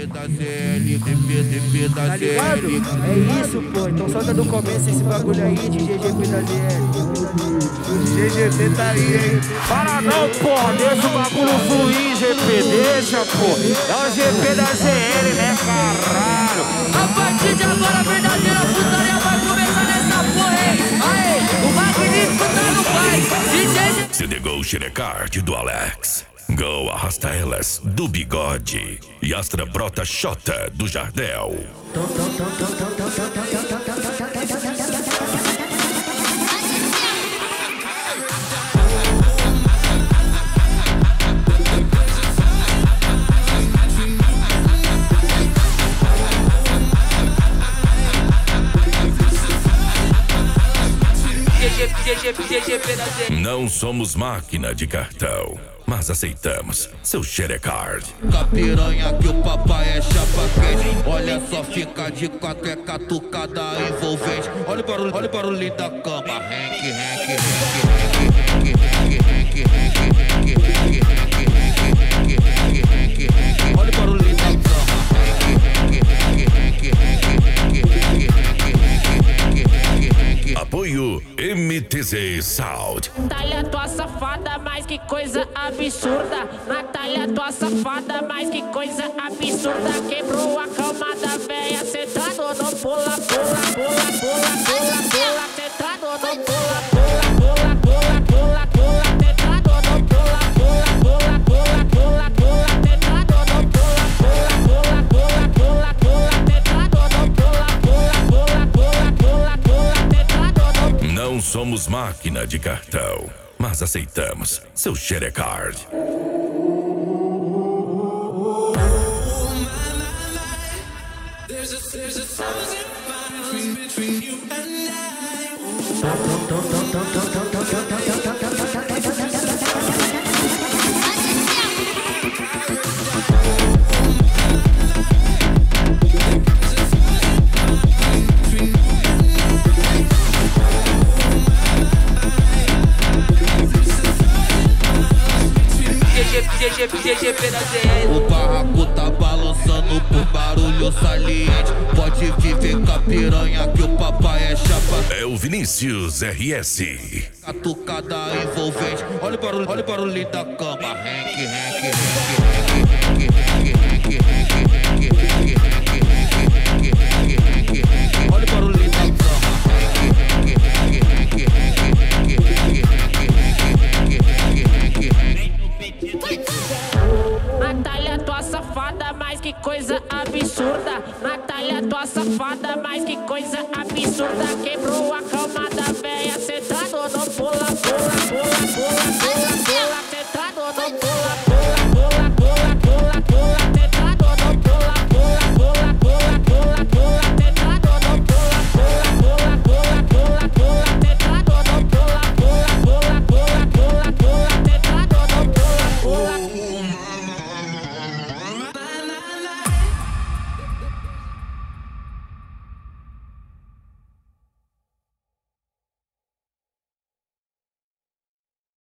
da ZL, DP da Tá ligado? ZL. É isso, pô. Então solta do começo esse bagulho aí de GGP da ZL. GGP tá aí, hein? Para não, porra, deixa o bagulho fluir, GP, deixa, pô. É o GP da ZL, né, caralho? A partir de agora a verdadeira putaria vai começar nessa porra, hein? Aê, o magnífico tá no pai. Se ligou o Xerecard do Alex. Go Arrasta Elas do Bigode. E Astra Brota Xota do Jardel. Não somos máquina de cartão, mas aceitamos seu Xerecard. Com a piranha que o papai é chapa quente. Olha só, fica de quatro, é catucada envolvente. Olha o barulho da cama. Olha o barulho da cama. Apoio MTZ Sound. Natália, tua safada, mas que coisa absurda. Natália, tua safada, mas que coisa absurda. Quebrou a cama da véia, sentado no pula, pula, pula, pula, pula, pula, sentado no pula, pula, pula, pula, pula, pula, sentado no pula, pula, pula, pula, pula, pula, sentado no pula, pula, pula, pula, pula, sentado no pula, pula, pula, pula, pula, sentado no. Não somos máquina de cartão, mas aceitamos seu Xerecard. GGP da ZL. O barraco tá balançando por barulho saliente. Pode viver com a piranha que o papai é chapa. É o Vinícius RS. Catucada envolvente. Olha o barulho da cama. Olha o barulho da cama. Natália, tua safada, mas que coisa absurda. Natália, tua safada, mas que coisa absurda. Quebrou a